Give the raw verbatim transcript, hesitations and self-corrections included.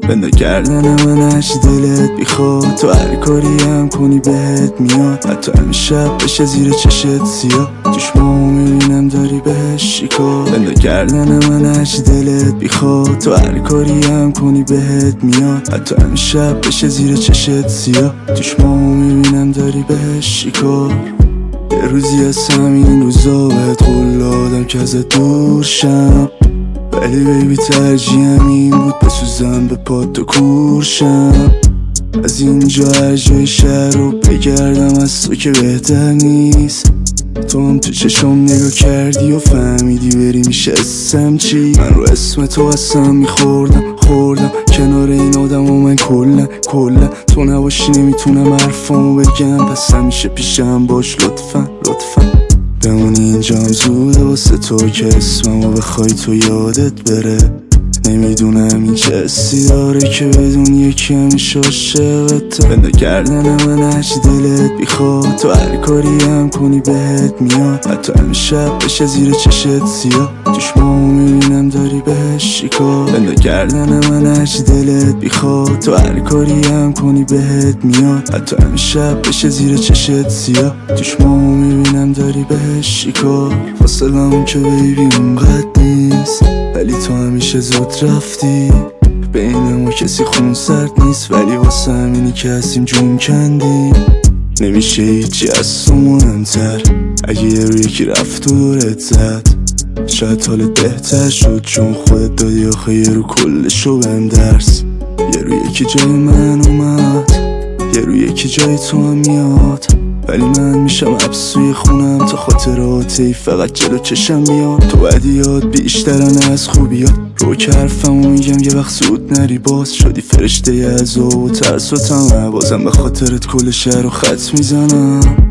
بنده کردن من هرچی دلت بیخواد، تو هر کاری هم کنی بهت میاد. حتی همین شب بشه زیر چشت سیاه، چشمامو میبینم داری بهش شکار. بنده کردن من هرچی دلت بیخواد، تو هر کاری هم کنی بهت میاد. حتی همین شب بشه زیر چشت سیاه، چشمامو میبینم داری بهش شکار. یه روزی از همین روزا بهت قول دادم که ازت دور شم، ولی بیبی ترجیحم این بود بسوزم به پات تو کورشم. از اینجا هر جای شهر رو بگردم از تو که بهتر نیست. تو هم تو چشم نگاه کردی و فهمیدی بری میشه اسم چی. من رو اسم تو اصلا میخوردم خوردم کنار این آدم و من کلن کلن تو نباشی نمیتونم حرفامو بگم، پس همیشه پیشم باش لطفا لطفا. بمونی اینجا هم زوده واسه تو که اسممو بخوای تو یادت بره. نمیدونم این چه حسی داره که بدون یکی همیشه عاشقته. بنده کردن من هرچی دلت بیخواد، تو هر کاری هم کنی بهت میاد. حتی همین شب بشه زیر چشت سیاه، چشمامو میبینم داری بهش شکار. بنده کردن من هرچی دلت بیخواد، تو هر کاری هم کنی بهت میاد. حتی همین شب بشه زیر چشت سیاه، چشمامو میبینم داری بهش شکار. فاصلمون که بیبی اونقدر نیست، ولی تو همیشه زود رفتی. بین ما کسی خون سرد نیست، ولی واسه همینی که هستیم جون کندیم. نمیشه هیچی از تو مهمتر، اگه یه روی یکی رفت و دورت زد شاید حالت بهتر شد، چون خودت دادی آخه یه رو کلشو بهم درس. یه روی یکی جای من اومد، یه روی یکی جای تو هم میاد، ولی من میشم ابسوی خونم تا خاطراتی فقط جلو چشم میاد. تو بدیات بیشترن از خوبیات، رو که حرفمو میگم یه وقت زود نری. باز شدی فرشته عذاب و ترس و طمع، بازم به خاطرت کل شهر رو خط میزنم.